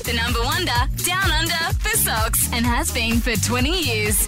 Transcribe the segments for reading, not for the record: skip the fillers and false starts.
The number wonder, down under for socks, and has been for 20 years.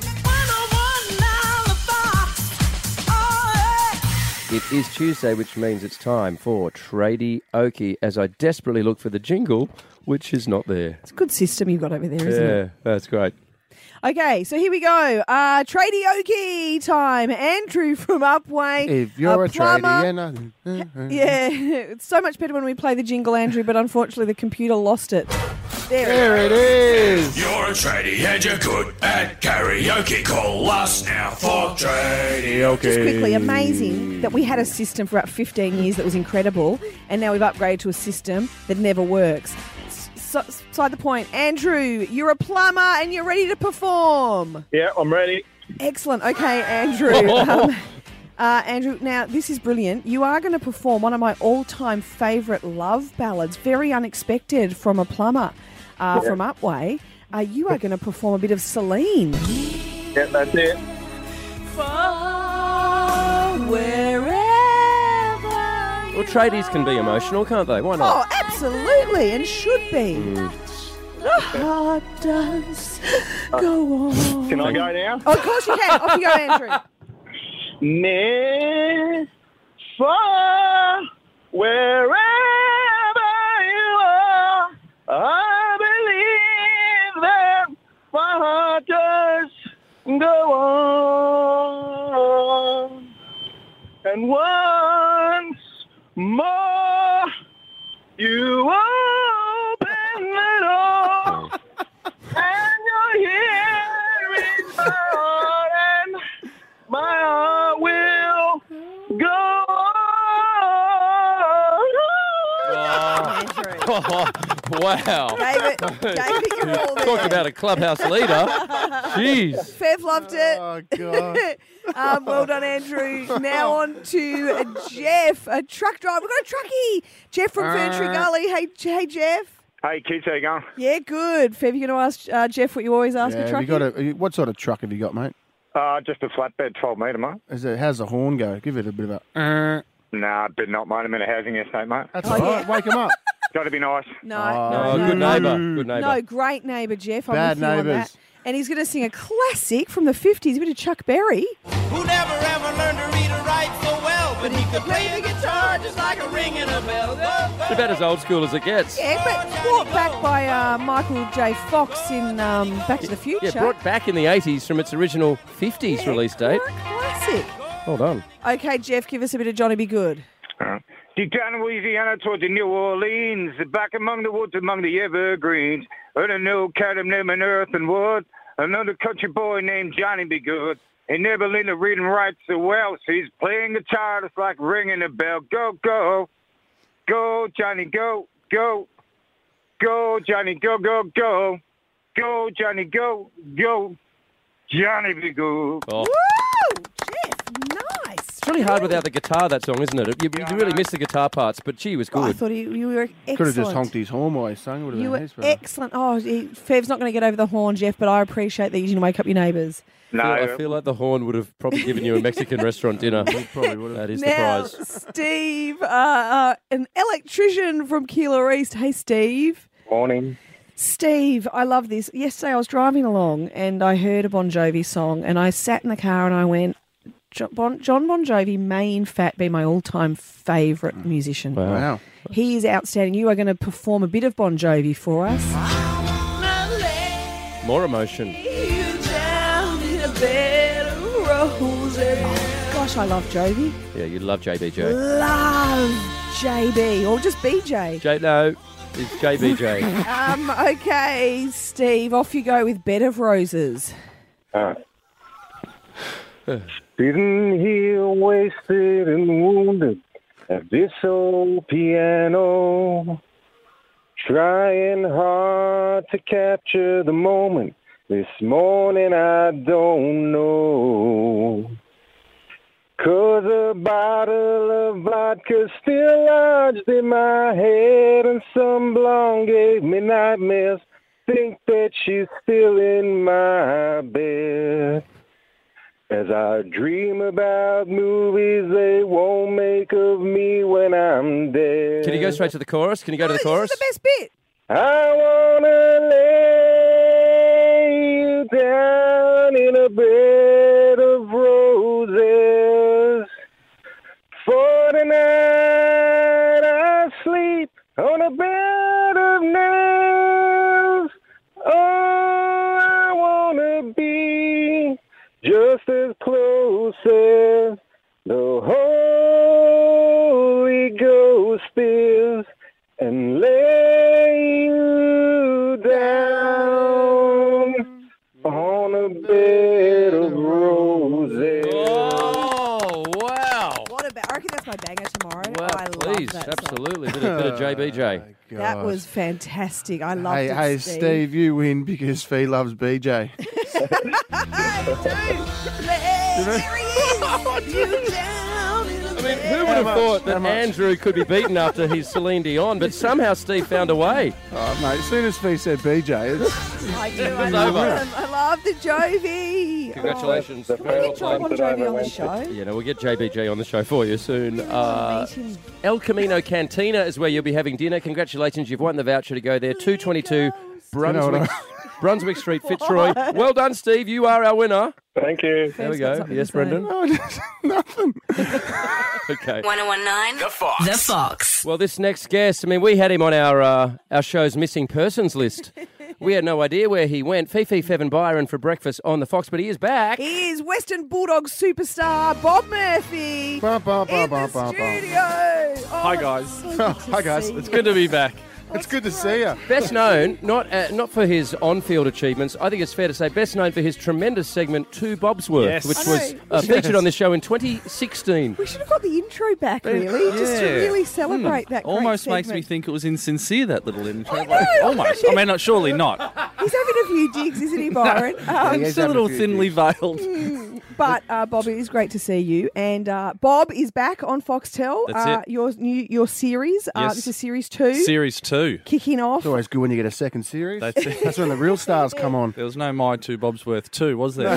It is Tuesday, which means it's time for Tradie Okie, as I desperately look for the jingle, which is not there. It's a good system you've got over there, isn't it? Yeah, that's great. Okay, so here we go. Tradie Okie time. Andrew from Upway. If you're a plumber. tradie, Yeah, it's so much better when we play the jingle, Andrew, but unfortunately the computer lost it. There it is. You're a tradie and you're good at karaoke. Call us now for Tradie. Just quickly, amazing that we had a system for about 15 years that was incredible, and now we've upgraded to a system that never works. Side the point, Andrew, you're a plumber and you're ready to perform. Yeah, I'm ready. Excellent. Okay, Andrew. Andrew, now this is brilliant. You are going to perform one of my all-time favourite love ballads, very unexpected from a plumber from Upway. You are going to perform a bit of Celine. Yeah, that's it. Far wherever. Well, tradies can be emotional, can't they? Why not? Oh, absolutely, and should be. The heart does go on. Can I go now? Oh, of course you can. Off you go, Andrew. Near, far, wherever you are, I believe that my heart does go on. And once more, you open the door, and you're here in my heart, and my heart will go on. Andrew. Wow. Gave it your all there. Talk about a clubhouse leader. Jeez. Fev loved it. Oh, God. Well done, Andrew. Now on to Jeff, a truck driver. We've got a truckie. Jeff from Ferntree Gully. Hey, Jeff. Hey, kids, how you going? Yeah, good. Fev, you going to ask Jeff what you always ask a Have truckie? you got what sort of truck have you got, mate? Just a flatbed, 12 metre, mate. How's the horn go? Give it a bit of a... Nah, but not mine. I'm in a housing estate, mate. That's Oh, all right. yeah. Wake him up. Got to be nice. No, Oh, no, good no. neighbour. Good neighbour. No, great neighbour, Jeff. I'm Bad with you on neighbours. that. And he's going to sing a classic from the 50s, a bit of Chuck Berry. Who never ever learned to read or write so well, but he could play the guitar just like a ringing a bell. It's about as old school as it gets. Yeah, but brought back by Michael J. Fox in Back to the Future. Yeah, brought back in the 80s from its original 50s release date. Classic. Well done. Okay, Jeff, give us a bit of Johnny Be Good. Deep down in Louisiana towards New Orleans, back among the woods, among the evergreens, heard an old cat named Earth and Wood, another country boy named Johnny Be Good. He never learned to read and write so well, so he's playing guitar just like ringing a bell. Go, go, go, Johnny, go, go, go, Johnny, go, go, go, go, Johnny, go, go, Johnny Be Good. Oh. Woo! Jeff, nice. It's really hard without the guitar, that song, isn't it? You really miss the guitar parts, but gee, it was Oh, I good. thought you were excellent. Could have just honked his horn while he sang. Would have You been were his brother. excellent. Oh, Fev's not going to get over the horn, Jeff, but I appreciate that you didn't wake up your neighbours. No, I feel like the horn would have probably given you a Mexican restaurant dinner. Probably would have. That is the Now, prize. Steve, an electrician from Keilor East. Hey, Steve. morning. Steve, I love this. Yesterday I was driving along and I heard a Bon Jovi song and I sat in the car and I went, John Bon Jovi may in fact be my all-time favourite musician. Wow. He is outstanding. You are going to perform a bit of Bon Jovi for us. More emotion. Oh, gosh, I love Jovi. Yeah, you love JBJ. Love JB, or just BJ. No, it's JBJ. Okay, Steve, off you go with Bed of Roses. Sitting here wasted and wounded at this old piano, trying hard to capture the moment. This morning I don't know, 'cause a bottle of vodka still lodged in my head, and some blonde gave me nightmares. Think that she's still in my bed. As I dream about movies they won't make of me when I'm dead. Can you go straight to the chorus? Can you go to the chorus? This is the best bit. I wanna bed of roses. For tonight I sleep on a bed of nails. Oh, I wanna be just as close as the Holy Ghost is, and lay you down on a bed of roses. Oh, wow. What about? I reckon that's my banger tomorrow. Wow, I please, love that song. absolutely. Bit of JBJ. That was fantastic. I loved it, Hey, Steve, you win because Fee loves BJ. I mean, who would have thought that Andrew could be beaten after his Celine Dion, but somehow Steve found a way. Oh, mate, as soon as Fee said BJ, it's... I do. I It's love over. him. I love the Jovi. Congratulations. The Can we get John first Bon time that I Jovi on the went to- show? Yeah, no, we'll get JBJ on the show for you soon. Meet him. El Camino Cantina is where you'll be having dinner. Congratulations, you've won the voucher to go there. 222 Brunswick Street, Fitzroy. Well done, Steve. You are our winner. Thank you. There we Steve's got go. something Yes, to say. Brendan? Nothing. Okay. 1019 The Fox. The Fox. Well, this next guest, I mean, we had him on our show's missing persons list. We had no idea where he went. Fifi Fevin Byron for breakfast on the Fox, but he is back. He is Western Bulldogs superstar Bob Murphy Ba, ba, ba, in ba, the ba, ba. studio. Hi, guys. So good to Hi, guys. see It's you. Good to be back. It's good to see you. Best known, not for his on-field achievements, I think it's fair to say, best known for his tremendous segment, Two Bob's Worth, Yes. which I was know. featured on this show in 2016. We should have got the intro back, really, just to Yeah. really celebrate that great Almost makes me segment. think it was insincere, that little intro. I know. Almost. I mean, not surely not. He's having a few digs, isn't he, Byron? he is It's a having little a few thinly veiled. But Bob, it is great to see you. And Bob is back on Foxtel. That's it. Your series. Yes. This is series 2. Series 2. Kicking off. It's always good when you get a second series. That's it. That's when the real stars come on. There was no My Two Bob's Worth 2, was there?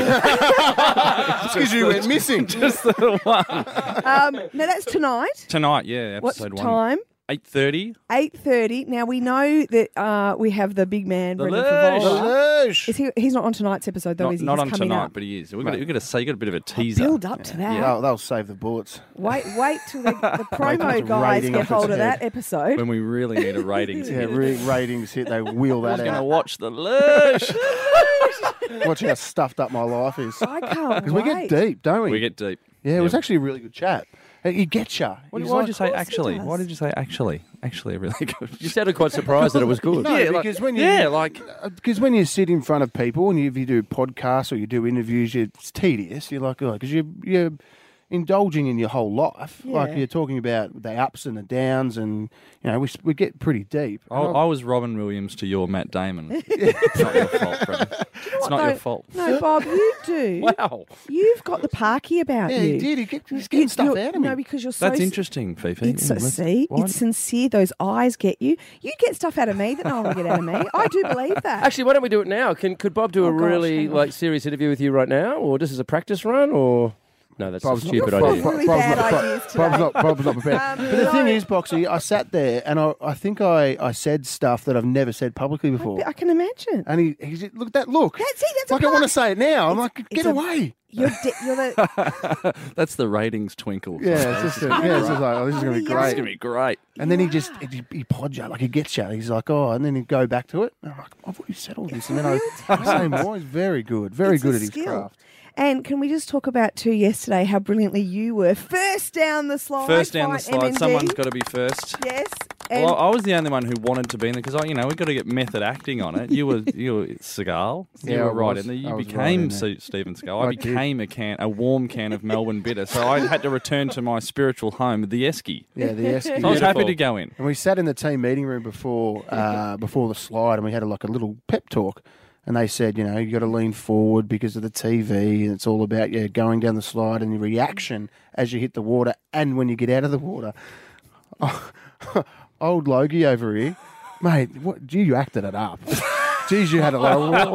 It's because you went missing. Just the one. Now that's tonight. Tonight, yeah, What's episode 1. time? 8:30. 8:30. Now we know that we have the big man, The Brendan Lush. Favola. Lush. Is he's not on tonight's episode though, is he? Not He's on coming tonight, up. but he is. We've got to say, you got a bit of a teaser. Build up to that. They'll save the bullets. Wait till the Wait till promo it's guys rating get off hold its of head. that episode. When we really need a ratings Yeah, hit. ratings hit, they wheel Who's that going to out. watch the Lush? Watch how stuffed up my life is. I can't Because we get wait. deep, don't we? We get deep. Yeah, it was Yeah. actually a really good chat. He gets you. Why did you say course he actually? does. Why did you say actually? Actually, really good. You sounded quite surprised that it was good. No, Yeah, because when you sit in front of people and if you do podcasts or you do interviews, it's tedious. You're like, because you're indulging in your whole life. Yeah. Like you're talking about the ups and the downs, and we get pretty deep. I was Robin Williams to your Matt Damon. It's not your fault, Brendan. It's not your fault. No, Bob, you do. Wow. You've got the parky about Yeah, you. he did. He's getting stuff You're- out of me. No, because you're so. That's interesting, Fifi. It's see, Why- it's sincere. Those eyes get you. You get stuff out of me that no one will get out of me. I do believe that. Actually, why don't we do it now? Could Bob do Oh, a gosh, really hang on. serious interview with you right now, or just as a practice run, or no? That's a Bob's stupid You're idea. full of really bad ideas today. Bob's not prepared. But the thing is, Boxy, I sat there and I think I said stuff that I've never said publicly before. I can imagine. And he said, look at that look. That's it. That's a like I want to part. say it now. I'm like, it's get a- away. You're the. That's the ratings twinkle. Yeah, it's just like, oh, this is going to be Yeah. It's great. going to be great. And then he pods you, like he gets you. He's like, oh, and then he'd go back to it. And I'm like, I've already said all this. And then I say more. He's very good, very It's good a at his skill. craft. And can we just talk about too yesterday how brilliantly you were first down the slide? First down the fight slide. MND. Someone's got to be first. Yes. And Well, I was the only one who wanted to be in there because, we've got to get method acting on it. You were Seagal. Yeah, you I were right was. in there. You I was became right in there. Stephen Seagal. I I did. became a warm can of Melbourne Bitter. So I had to return to my spiritual home, the Esky. Yeah, the Esky. So I was happy Beautiful. to go in. And we sat in the team meeting room before the slide, and we had a little pep talk. And they said, you got to lean forward because of the TV, and it's all about going down the slide and your reaction as you hit the water and when you get out of the water. Old Logie over here, mate, you acted it up. Geez, you had a lot.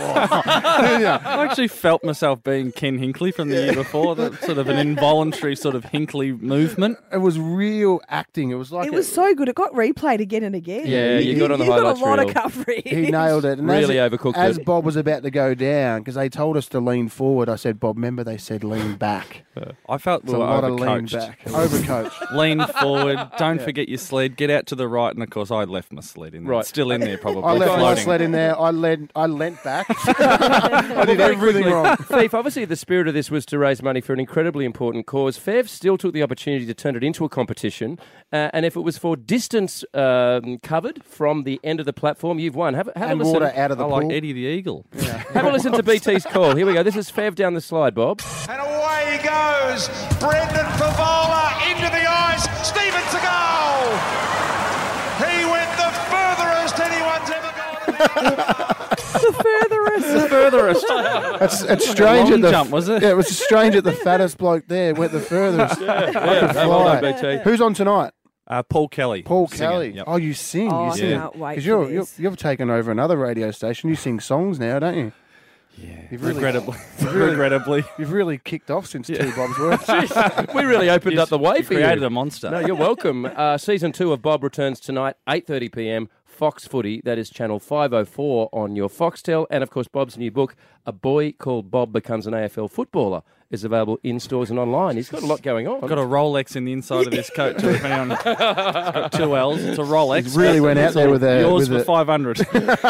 I actually felt myself being Ken Hinkley from the year before. That sort of an involuntary sort of Hinkley movement. It was real acting. It was like It was so good. It got replayed again and again. Yeah, you got on the You got highlights a lot reel. of coverage. He nailed it. And Really overcooked as it. Bob was about to go down, because they told us to lean forward, I said, Bob, remember they said lean back. I felt It's we a were lot of lean overcoached. back. Overcoached. Lean forward. Don't forget your sled. Get out to the right. And of course, I left my sled in there. Right. It's still in there, probably. I left my floating. sled in there. I leant back. I did everything wrong. Feef, obviously the spirit of this was to raise money for an incredibly important cause. Fev still took the opportunity to turn it into a competition, and if it was for distance covered from the end of the platform, you've won. Have a And listen. water out of the I pool. like Eddie the Eagle. Have a listen to BT's call. Here we go. This is Fev down the slide, Bob. And away he goes. Brendan Favola into the ice. Stephen to goal. He went the furthest anyone's ever gone. The furthest. Furthest. It's strange long at the jump, was it? Yeah, it was strange at the fattest bloke there went the furthest. Yeah, Could well done, fly. BT. Who's on tonight? Paul Kelly. Paul Singer, Kelly. yep. Oh, you sing. Oh, you I sing. can't wait Because for this. you've taken over another radio station. You sing songs now, don't you? Yeah. You've really- Regrettably. You've really kicked off since Two Bob's Worth. We really opened up the way You for created you. a monster. No, you're welcome. Season 2 of Bob returns tonight, 8:30 p.m. Fox Footy. That is channel 504 on your Foxtel. And, of course, Bob's new book, A Boy Called Bob Becomes an AFL Footballer, is available in stores and online. He's got a lot going on. I've got a Rolex in the inside of this coat too. If anyone, it's got 2 L's. It's a Rolex. Really went out there with a... Yours with for 500.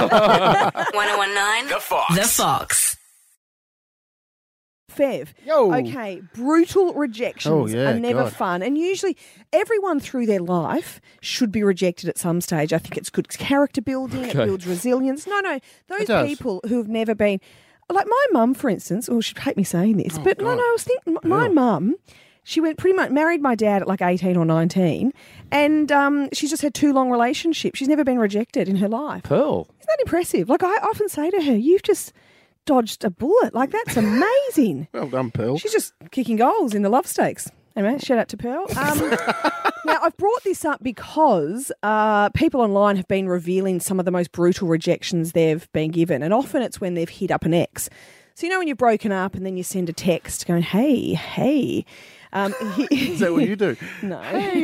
1019 The Fox. The Fox. Fev. Yo. Okay, brutal rejections Oh, yeah, are never God. fun. And usually everyone through their life should be rejected at some stage. I think it's good character building, it Okay. builds resilience. No, those It does. people who have never been... Like my mum, for instance, well, she'd hate me saying this, but no, God. I was thinking, my mum, she went pretty much, married my dad at like 18 or 19, and she's just had 2 long relationships. She's never been rejected in her life. Pearl. Isn't that impressive? Like I often say to her, you've just dodged a bullet. Like that's amazing. Well done, Pearl. She's just kicking goals in the love stakes. Anyway, shout out to Pearl. Now, I've brought this up because people online have been revealing some of the most brutal rejections they've been given, and often it's when they've hit up an ex. So, you know when you've broken up and then you send a text going, hey. Is that what you do? No.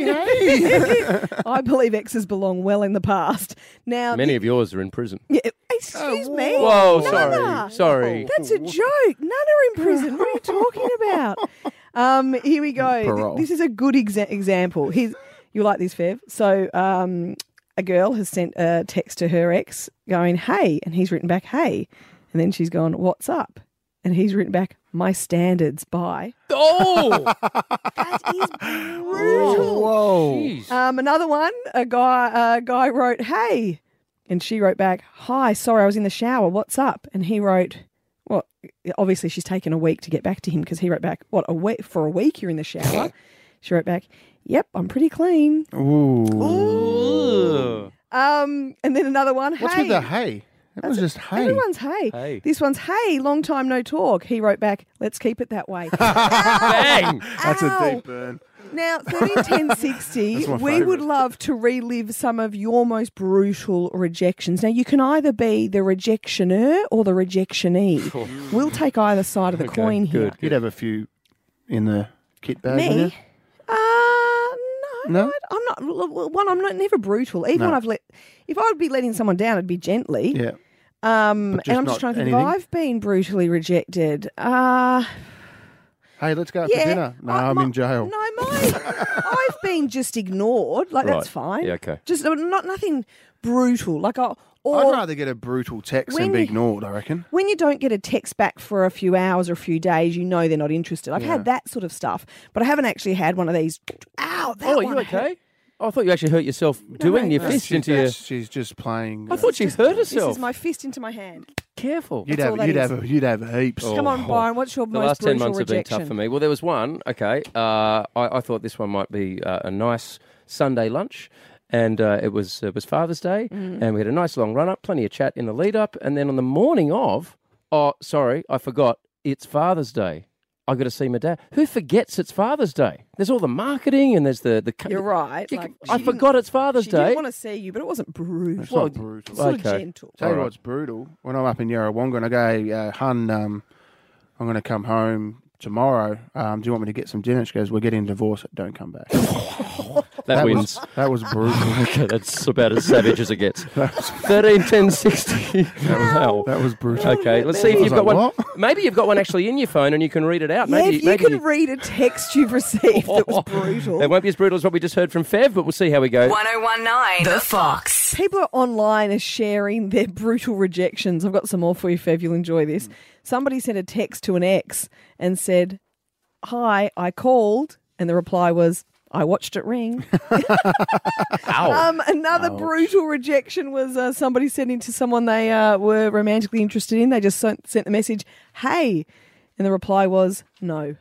I believe exes belong well in the past. Now, Many of yours are in prison. yeah, excuse me. Whoa, Nana. sorry. That's a joke. None are in prison. What are you talking about? Here we go. Parole. This is a good example. You like this, Fev? So a girl has sent a text to her ex going, hey, and he's written back, hey. And then she's gone, what's up? And he's written back, my standards, bye. Oh! That is brutal. Whoa. Jeez. Another one, a guy wrote, hey. And she wrote back, hi, sorry, I was in the shower. What's up? And he wrote, well, obviously she's taken a week to get back to him because he wrote back, what, a week? For a week you're in the shower? She wrote back, yep, I'm pretty clean. Ooh. And then another one, What's hey. with the hey? That was just hey. Everyone's hey. Hey. This one's hey, long time no talk. He wrote back, let's keep it that way. Bang! That's a Ow. deep burn. Now, 301060, That's my we favourite. would love to relive some of your most brutal rejections. Now, you can either be the rejectioner or the rejectionee. We'll take either side of the coin here. good. You'd have a few in the kit bag, wouldn't you? Me? No? I'm not. One, I'm not never brutal. Even No. when if I would be letting someone down, it'd be gently. Yeah. And just I'm not just trying to think anything? if I've been brutally rejected. Hey, let's go out Yeah, for dinner. No, I'm in jail. No, I've been just ignored. Like that's Right. fine. Yeah, okay. Just nothing brutal. Like I'd rather get a brutal text When than be you- ignored, I reckon. when you don't get a text back for a few hours or a few days, you know they're not interested. I've had that sort of stuff, but I haven't actually had one of these. Ow! That Oh, are one you I had. okay? Oh, I thought you actually hurt yourself doing your fist into your... She's just playing. I thought she hurt This herself. is my fist into my hand. Careful. you'd that's all have that you'd have heaps. Come on, Byron. What's your The most last 10 brutal months have rejection? been tough for me. Well, there was one, okay. I thought this one might be a nice Sunday lunch. And it was Father's Day, and we had a nice long run-up, plenty of chat in the lead-up. And then on the morning of, oh, sorry, I forgot, it's Father's Day. I got to see my dad. Who forgets it's Father's Day? There's all the marketing and there's the. You're right. You- Like, I she forgot it's Father's She Day. didn't want to see you, but it wasn't brutal. It's not brutal. Sort Okay. of gentle. Tell you Alright. what's brutal. When I'm up in Yarrawonga and I go, Hun, I'm going to come home tomorrow. Do you want me to get some dinner? She goes, we're getting divorced. Don't come back. that wins. That was brutal. Okay, that's about as savage as it gets. 13, 10, 60. Wow. That was brutal. Okay, let's see if I was you've got like, one. what? Maybe you've got one actually in your phone and you can read it out. Yeah, Maybe, if you can read a text you've received that was brutal. It won't be as brutal as what we just heard from Fev, but we'll see how we go. 1019 The Fox. People are online are sharing their brutal rejections. I've got some more for you, Fev. You'll enjoy this. Somebody sent a text to an ex and said, "Hi, I called," and the reply was, "I watched it ring." Another brutal rejection was somebody sending to someone they were romantically interested in. They just sent the message, "Hey," and the reply was, "No."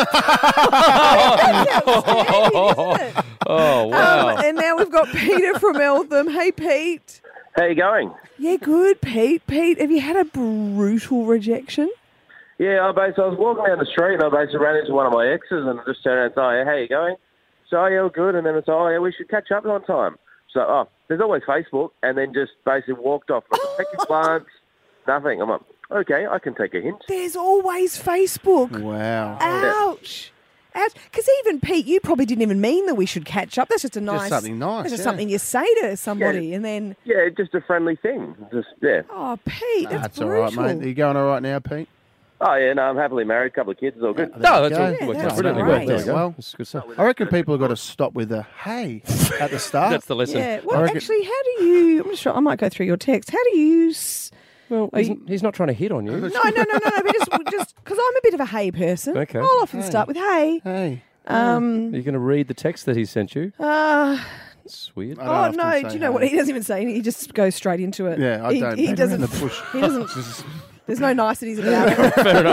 Oh, wow. And now we've got Peter from Eltham. Hey, Pete. How you going? Yeah, good, Pete. Pete, have you had a brutal rejection? Yeah, I was walking down the street and I basically ran into one of my exes and I just turned around and said, "Oh, how you going?" So, "Oh, yeah, all good." And then it's, "Oh, yeah, we should catch up one time." So, "Oh, there's always Facebook," and then just basically walked off. Like, take your plants, nothing. I'm like, okay, I can take a hint. There's always Facebook. Wow. Ouch. Ouch. Because even, Pete, you probably didn't even mean that we should catch up. That's just a nice... something nice, That's just yeah. something you say to somebody and then... Yeah, just a friendly thing. Just, yeah. Oh, Pete, that's all right, brutal. mate. Are you going all right now, Pete? Oh, yeah, no, I'm happily married, couple of kids, it's all good. No, that's all Yeah, worked that's out brilliantly great. well. There we go. Well, That's good stuff. I reckon people have got to stop with the hey at the start. That's the lesson. Yeah, I well, reckon- actually, how do you... I'm not sure. I might go through your text. How do you... Well, he's not trying to hit on you. No, but just because I'm a bit of a hey person. Okay. I'll often start with hey. Hey. Are you going to read the text that he sent you? It's weird. I Oh don't no! often Do say you know hey. what he doesn't even say? He just goes straight into it. Yeah, I don't. He beat doesn't. around the bush. He doesn't. There's no niceties about it.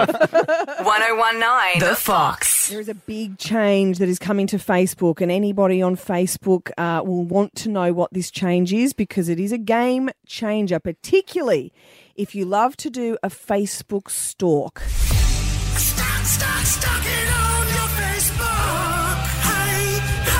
1019 The Fox. There is a big change that is coming to Facebook, and anybody on Facebook will want to know what this change is because it is a game changer, particularly if you love to do a Facebook stalk. Stuck it on your Facebook. Hey,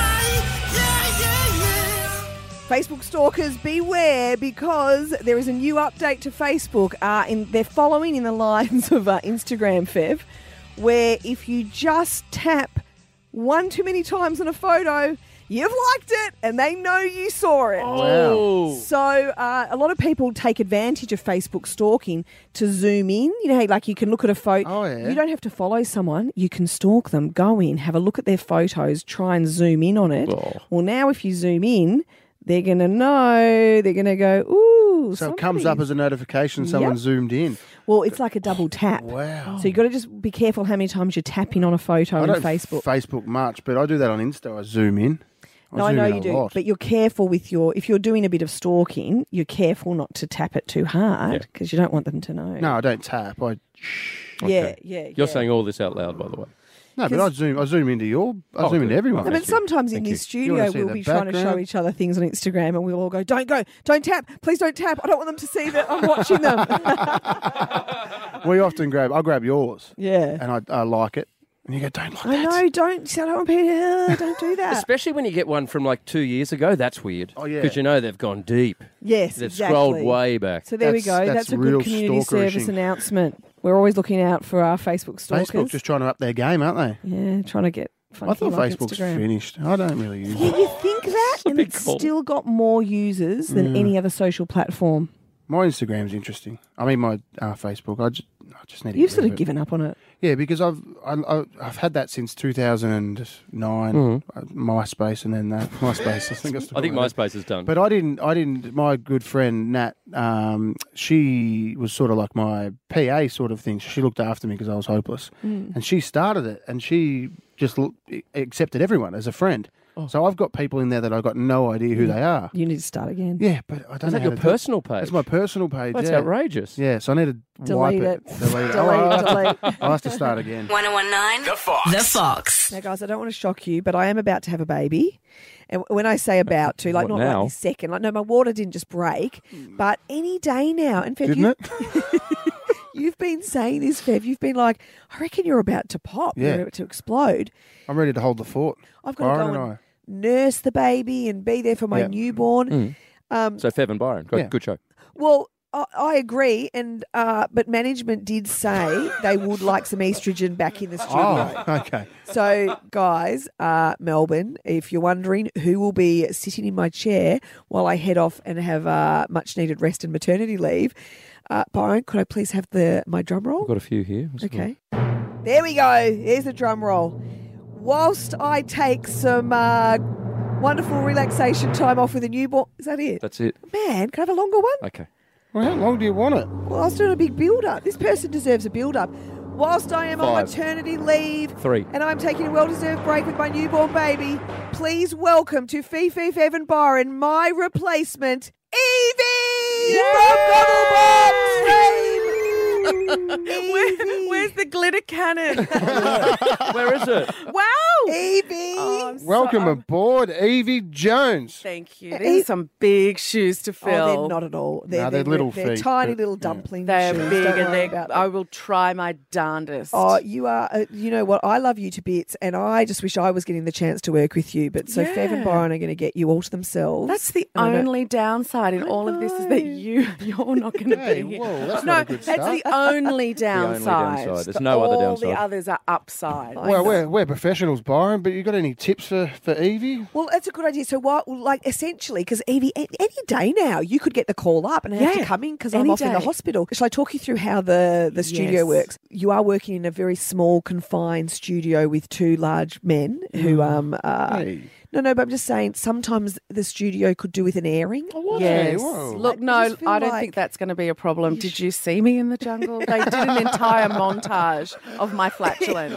yeah. Facebook stalkers, beware because there is a new update to Facebook. They're following in the lines of Instagram, Fev, where if you just tap one too many times on a photo, you've liked it and they know you saw it. Oh. So a lot of people take advantage of Facebook stalking to zoom in. You know, like you can look at a photo. Oh, yeah. You don't have to follow someone. You can stalk them. Go in, have a look at their photos, try and zoom in on it. Oh. Well, now if you zoom in, they're going to know. They're going to go, ooh. So it comes up as a notification someone Yep. zoomed in. Well, it's like a double tap. Wow. So you've got to just be careful how many times you're tapping on a photo I on don't Facebook. Facebook much, but I do that on Insta. I zoom in. No, I zoom know in you a do, lot. but you're careful with if you're doing a bit of stalking, you're careful not to tap it too hard because you don't want them to know. No, I don't tap. Yeah. You're saying all this out loud, by the way. No, but I zoom into I zoom into everyone. No, but sometimes in Thank this you. You studio wanna see we'll the be trying to show background? each other things on Instagram and we'll all go, don't tap, please don't tap. I don't want them to see that I'm watching them. We often grab yours. Yeah. And I like it. And you go, don't like I that. know, don't do that. Especially when you get one from like 2 years ago, that's weird. Oh, yeah. Because you know they've gone deep. Yes, They've exactly. scrolled way back. So there we go. That's That's a real good community service stalkerishing. announcement. We're always looking out for our Facebook stalkers. Facebook just trying to up their game, aren't they? Yeah, trying to get funky I thought like Facebook's Instagram. finished. I don't really use Yeah, it. you think that, and big it's call. still got more users than any other social platform. My Instagram's interesting. I mean, my Facebook. I just need to You've get sort rid of it. given up on it. Yeah, because I've had that since 2009. MySpace, and then that MySpace. I think MySpace is done. But I didn't. My good friend Nat, she was sort of like my PA sort of thing. She looked after me because I was hopeless, and she started it, and she just accepted everyone as a friend. So I've got people in there that I've got no idea who they are. You need to start again. Yeah, but I don't is know that how your to do it. personal page? That's my personal page. That's yeah. outrageous. Yeah, so I need to wipe Delete it. Delete it. Delete. I'll have to start again. 1019 The Fox. The Fox. Now, guys, I don't want to shock you, but I am about to have a baby. And when I say about to, like What not now? like this second, like no, my water didn't just break, but any day now. In fact, Didn't it? You've been saying this, Fev. You've been like, I reckon you're about to pop. Yeah. You're about to explode. I'm ready to hold the fort. I've got to Byron go and and nurse the baby and be there for my Yeah. newborn. So Fev and Byron, good show. Well, I agree, and but management did say they would like some estrogen back in the studio. Oh, okay. So, guys, Melbourne, if you're wondering who will be sitting in my chair while I head off and have much-needed rest and maternity leave, Byron, could I please have my drum roll? I've got a few here. Okay. There we go. Here's the drum roll. Whilst I take some wonderful relaxation time off with a newborn. Is that it? That's it. Man, can I have a longer one? Okay. Well, how long do you want it? Well, I was doing a big build-up. This person deserves a build-up. Whilst I am on 5. maternity leave 3. and I'm taking a well-deserved break with my newborn baby, please welcome to Fifi, Fev and Byron, my replacement, Evie from Gogglebox fame. Evie. Where's the glitter cannon? Where is it? Wow! Evie. Welcome aboard, Evie Jones. Thank you. These are some big shoes to fill. Oh, they're not at all. they're little They're feet, tiny but, little yeah. dumpling They're shoes. big Don't and worry about them. I will try my darndest. Oh, you are, you know what, I love you to bits and I just wish I was getting the chance to work with you. But so Fev and Yeah. Byron are going to get you all to themselves. That's the And I know- only downside in all of this is that you're not going to Hey, be here. whoa, that's No, not a good that's start. the only downside. downside. There's no other All the downside. others are upside. Well, we're professionals, Byron, but you got any tips for Evie? Well, that's a good idea. So, what, like, essentially, because Evie, any day now, you could get the call up and have to Yeah, come in because I'm any off in the day. hospital. Shall I talk you through how the studio Yes. works? You are working in a very small, confined studio with 2 large men who, Hey. No, but I'm just saying sometimes the studio could do with an airing. Yes. whoa. Look, I no, just feel I don't like- think that's going to be a problem. Did you see me in the jungle? They did an entire montage of my flatulence.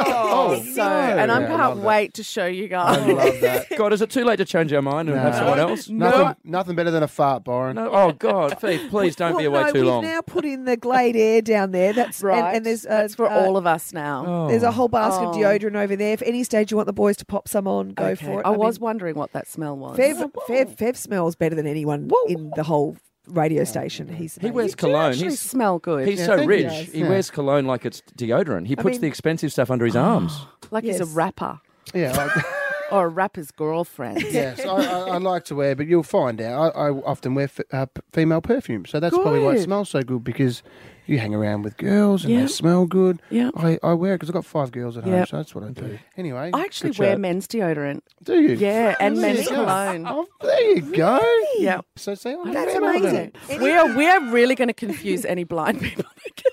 And I Yeah, I can't love that. wait to show you I guys. love that. God, is it too late to change our mind and have No. someone else? Nothing better than a fart, Byron. No. Oh, God. Fev, please don't be Well, away no, too we've long. now put in the Glade Air down there. That's Right. and there's That's for all of us now. There's a whole basket of Oh. deodorant over there. If any stage you want the boys to pop some on, go for it. I was mean, wondering what that smell was. Fev smells better than anyone in the whole radio station. He wears You cologne. actually He's smell good. He's Yeah, so thank rich. you. He Yeah. wears cologne like it's deodorant. He puts mean- the expensive stuff under his arms. like he's a Yes. rapper Yeah, or a rapper's girlfriend. yes, I like to wear, but you'll find out. I often wear female perfume, so that's probably why it Good. smells so good, because you hang around with girls and Yeah. they smell good. Yeah. I wear it because I've got 5 girls at home, Yep. so that's what I do. Anyway, I actually good wear chat. men's deodorant. Do you? Yeah, and There men's you go. cologne. Oh, there you go. Yeah. So see, I'm That's a man of it. amazing. We're really going to confuse any blind people.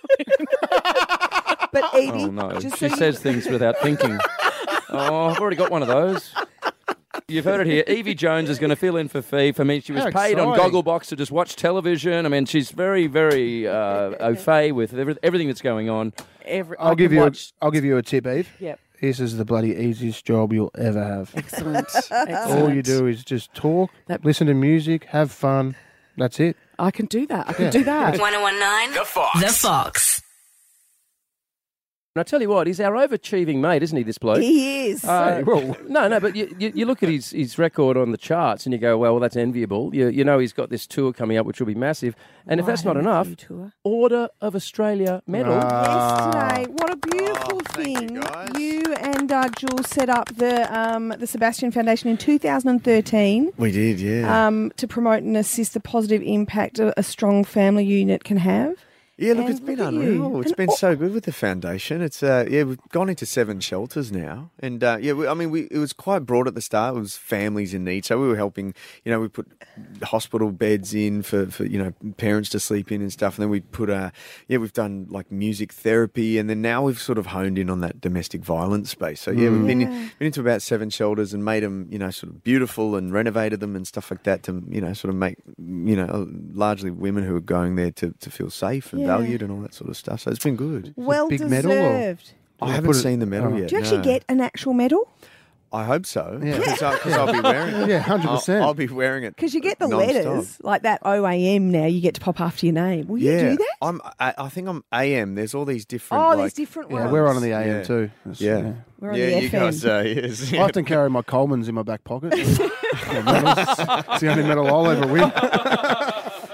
But Evie, Oh, no. just She so you- says things without thinking. Oh, I've already got one of those. You've heard it here. Evie Jones is going to fill in for Fev. I mean, she was How paid on exciting. Gogglebox to just watch television. I mean, she's very, very au fait with everything that's going on. I'll give you a tip, Eve. Yep. This is the bloody easiest job you'll ever have. Excellent. All you do is just talk, listen to music, have fun. That's it. I can do that. I can do that. 1019 The Fox. The Fox. And I tell you what, he's our overachieving mate, isn't he, this bloke? He is. No, but you look at his record on the charts and you go, well, that's enviable. You know he's got this tour coming up, which will be massive. And if that's not enough, Order of Australia medal. Yesterday, what a beautiful thing! You and Jules set up the Sebastian Foundation in 2013 We did, yeah. to promote and assist the positive impact a strong family unit can have. Yeah, look, And it's been look at you. unreal. It's And been so good with the foundation. It's we've gone into 7 shelters now, and it was quite broad at the start. It was families in need, so we were helping. You know, we put hospital beds in for parents to sleep in and stuff, and then we put we've done like music therapy, and then now we've sort of honed in on that domestic violence space. So we've been into about 7 shelters and made them sort of beautiful and renovated them and stuff like that to sort of make largely women who are going there to feel safe and valued and all that sort of stuff. So it's been good. Well big medal or- deserved. I Yeah, haven't put it- seen the medal oh. yet. Do you actually no. get an actual medal? I hope so. Yeah. Because I'll be wearing it. Yeah, 100%. I'll be wearing it. Because you get the non-stop. letters like that OAM now. You get to pop after your name. Will you Yeah, do that? I think I'm AM. There's all these different. Oh, like, there's different ones. Yeah, we're on the AM Yeah. too. Yeah. We're on yeah, the you FM. guys. Yes. I often carry my Colemans in my back pocket. Medals. It's the only medal I'll ever win.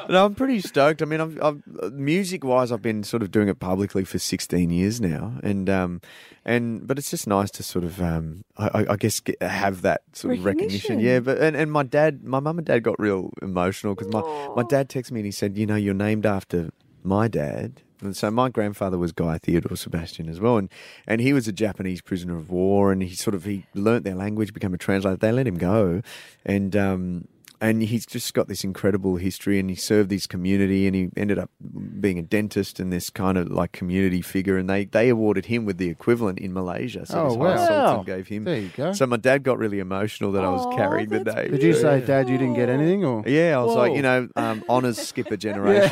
No, I'm pretty stoked. I mean, I've music-wise, I've been sort of doing it publicly for 16 years now, but it's just nice to sort of, I guess, have that sort of recognition. Yeah, but and my mum and dad got real emotional because my dad texted me and he said, you're named after my dad. And so my grandfather was Guy Theodore Sebastian as well, and he was a Japanese prisoner of war, and he learnt their language, became a translator. They let him go, and he's just got this incredible history, and he served his community, and he ended up being a dentist and this kind of like community figure, and they awarded him with the equivalent in Malaysia. So his High Sultan gave him. There you go. So my dad got really emotional that I was carrying the day. Did you say, Dad, you didn't get anything? Or yeah, I was like, honours skip a generation.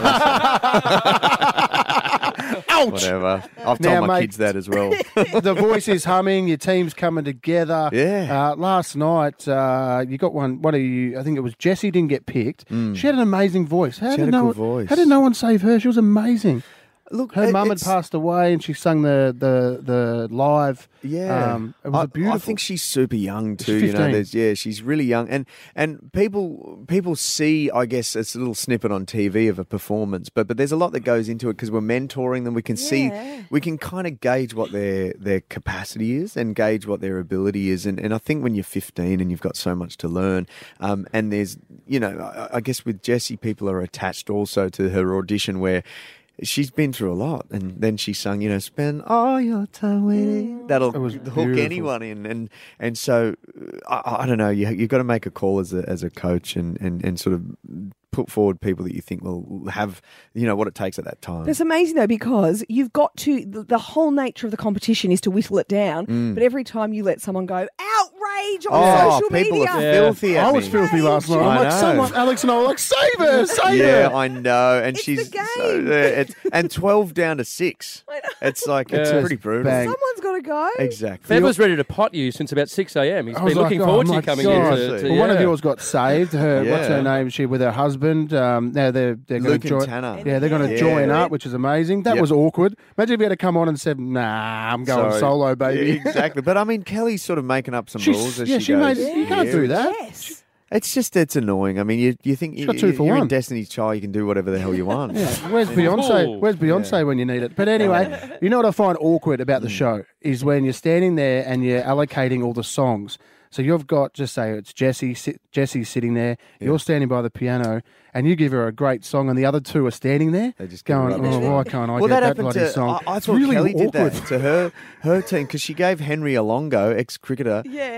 Ouch! Whatever. I've told my kids that as well. The voice is humming. Your team's coming together. Yeah. Last night, you got one. What are you? I think it was Jessie didn't get picked. She had an amazing voice. How did no one save her? She was amazing. Look, her mum had passed away, and she sung the live. Yeah, it was beautiful. I think she's super young too. She's 15. She's really young, and people see, I guess, it's a little snippet on TV of a performance, but there's a lot that goes into it because we're mentoring them. We can see, we can kind of gauge what their capacity is and gauge what their ability is, and I think when you're 15 and you've got so much to learn, and there's, I guess with Jessie, people are attached also to her audition where. She's been through a lot, and then she sung, spend all your time waiting. That'll hook anyone in, and so I don't know. You've got to make a call as a coach, and sort of put forward people that you think will have, what it takes at that time. It's amazing though, because you've got to. The whole nature of the competition is to whittle it down, but every time you let someone go, outrage on social people media. Are filthy. I was filthy last night. I'm like, someone, Alex and I were like, save her, save her. Yeah, I know. And she's the game. And 12 down to 6. It's like it's pretty brutal. Someone's got to go. Exactly. Bev was ready to pot you since about 6 a.m. He's been looking forward to you coming in. One of yours got saved. What's her name? She with her husband. Now they're going Luke to join. And Tanner. Yeah, they're going to join up, which is amazing. That was awkward. Imagine if you had to come on and said, "Nah, I'm going solo, baby." Yeah, exactly. But I mean, Kelly's sort of making up some rules as she You goes. can't do that. Yes. It's annoying. I mean, you think got 2 for you're 1. in Destiny's Child, you can do whatever the hell you want. Yeah. Where's Beyonce? Where's Beyonce when you need it? But anyway, you know what I find awkward about the show is when you're standing there and you're allocating all the songs. So you've got, just say it's Jessie's sitting there, you're standing by the piano, and you give her a great song, and the other two are standing there, they just going, why can't I get that bloody song? I it's thought really Kelly awkward. did that to her team because she gave Henry Alongo, ex-cricketer,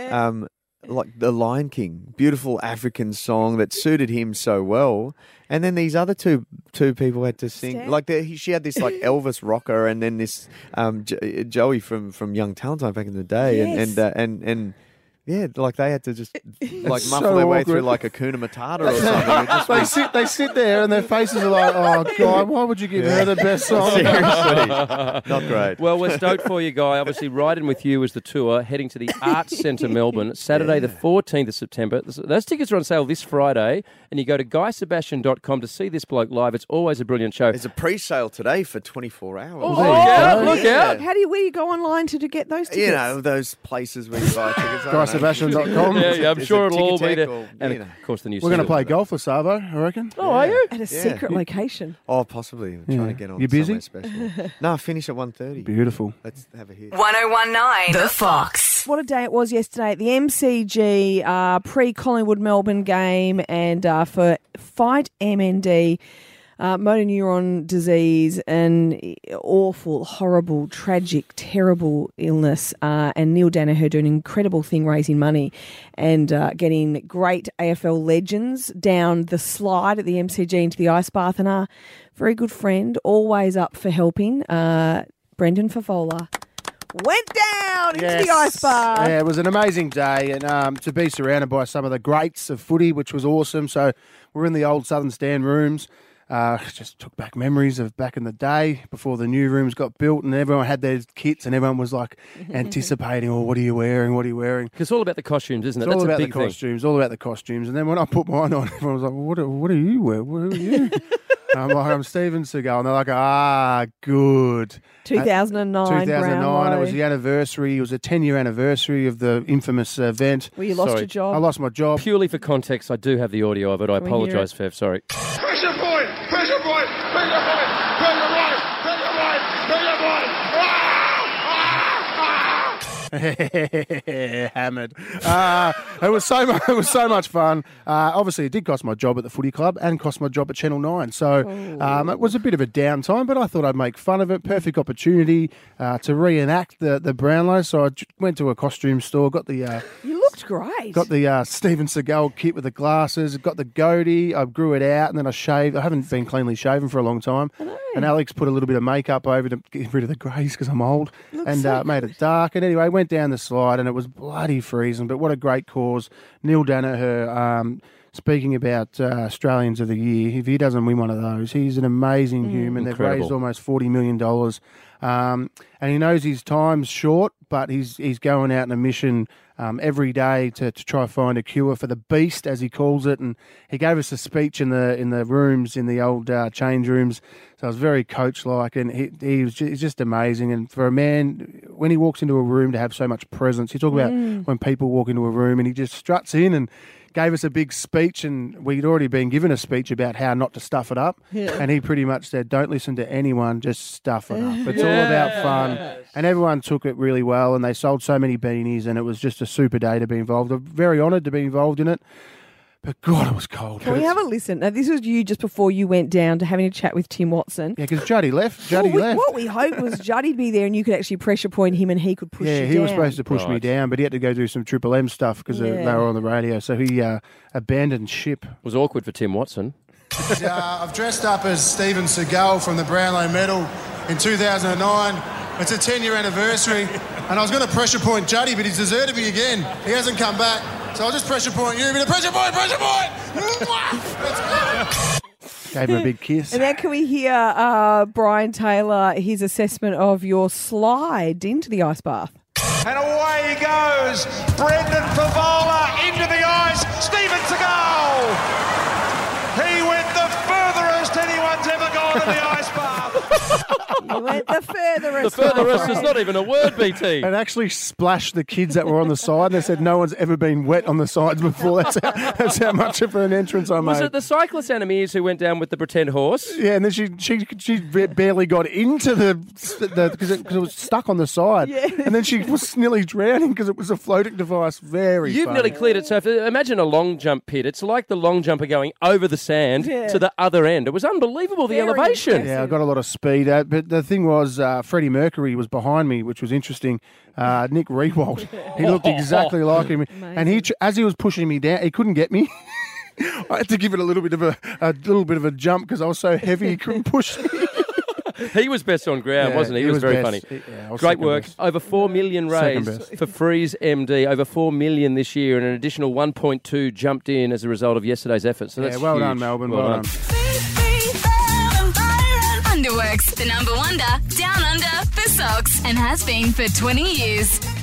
like the Lion King, beautiful African song that suited him so well. And then these other two people had to sing. Like she had this like Elvis rocker, and then this Joey from Young Talent back in the day, and yeah, like they had to just like muffle their way through like Hakuna Matata or something. They sit there and their faces are like, oh, God, why would you give her the best song? Seriously. Not great. Well, we're stoked for you, Guy. Obviously, riding with you as the tour, heading to the Arts Centre Melbourne, Saturday the 14th of September. Those tickets are on sale this Friday, and you go to guysebastian.com to see this bloke live. It's always a brilliant show. There's a pre-sale today for 24 hours. Look out. Where do you go online to get those tickets? Those places where you buy tickets. guysebastian.com. Yeah, I'm sure it'll all be there. And of course, the new We're going to play golf with Savo, I reckon. Oh, are you? At a secret location. Oh, possibly. I'm trying to get on. You busy? Special. No, finish at 1:30. Beautiful. Let's have a hit. 1019 The Fox. What a day it was yesterday at the MCG pre-Collingwood Melbourne game, and for Fight MND. Motor neuron disease, an awful, horrible, tragic, terrible illness, and Neil Danaher doing an incredible thing raising money and getting great AFL legends down the slide at the MCG into the ice bath, and our very good friend, always up for helping, Brendan Favola, went down into the ice bath. Yeah, it was an amazing day, and to be surrounded by some of the greats of footy, which was awesome. So we're in the old Southern Stand rooms. Just took back memories of back in the day before the new rooms got built, and everyone had their kits, and everyone was like anticipating, what are you wearing? What are you wearing? Because it's all about the costumes, isn't it? It's all That's about a big the costumes, all about the costumes. And then when I put mine on, everyone was like, what are you wearing? What are you? I'm Steven Seagal. And they're like, good. 2009. 2009. It was the Brownlow. anniversary. It was a 10-year anniversary of the infamous event. Well, you lost Sorry. your job. I lost my job. Purely for context, I do have the audio of it. I Can we hear apologise, Fev. Sorry. Pressure point! Pressure point! Pressure point! Pressure point! Pressure point! Pressure point! Hammered. It was so much fun. Obviously, it did cost my job at the footy club and cost my job at Channel 9. So it was a bit of a downtime, but I thought I'd make fun of it. Perfect opportunity to reenact the Brownlow. So I went to a costume store, got the You looked great. got the Steven Seagal kit with the glasses, got the goatee. I grew it out, and then I shaved. I haven't been cleanly shaven for a long time. And Alex put a little bit of makeup over to get rid of the greys because I'm old, and made it dark. And anyway, went down the slide, and it was bloody freezing. But what a great cause. Neil Danaher, speaking about Australians of the Year, if he doesn't win one of those, he's an amazing human. They've Incredible. raised almost $40 million. And he knows his time's short, but he's going out on a mission every day to try to find a cure for the beast, as he calls it. And he gave us a speech in the rooms, in the old change rooms. So it was very coach-like, and he's just amazing. And for a man, when he walks into a room, to have so much presence. You talk about when people walk into a room and he just struts in and gave us a big speech, and we'd already been given a speech about how not to stuff it up. And he pretty much said, don't listen to anyone, just stuff it up. It's all about fun. And everyone took it really well, and they sold so many beanies, and it was just a super day to be involved. I'm very honoured to be involved in it. But God, it was cold. Can we have a listen? Now, this was you just before you went down to having a chat with Tim Watson. Yeah, because Juddy left. Juddy left. What we hoped was Juddy'd be there and you could actually pressure point him and he could push you down. Yeah, he was supposed to push me down, but he had to go do some Triple M stuff because they were on the radio. So he abandoned ship. It was awkward for Tim Watson. I've dressed up as Steven Seagal from the Brownlow Medal in 2009. It's a 10-year anniversary, and I was going to pressure point Juddy, but he's deserted me again. He hasn't come back, so I'll just pressure point you. But pressure point! Gave him a big kiss. And now can we hear Brian Taylor, his assessment of your slide into the ice bath? And away he goes. Brendan Favola into the ice. Steven Seagal. He went the furthest anyone's ever gone in the ice bath. You went the furthest. The furthest is not even a word, BT. And actually splashed the kids that were on the side. They said no one's ever been wet on the sides before. That's how much of an entrance I made. Was it the cyclist Anna Mears who went down with the pretend horse? Yeah, and then she barely got into the because it was stuck on the side. Yeah. And then she was nearly drowning because it was a floating device. You've nearly cleared it. So imagine a long jump pit. It's like the long jumper going over the sand to the other end. It was unbelievable, the elevation. Yeah, I got a lot of speed. But the thing was, Freddie Mercury was behind me, which was interesting. Nick Rewalt, he looked exactly like him. And as he was pushing me down, he couldn't get me. I had to give it a little bit of a jump because I was so heavy he couldn't push me. He was best on ground, wasn't he? He was very best. funny. Yeah, Great work. best. Over 4 million raised for Freeze MD. Over 4 million this year, and an additional 1.2 jumped in as a result of yesterday's efforts. So that's well huge. done, Melbourne. Well done. Underworks, the number wonder, down under for socks, and has been for 20 years.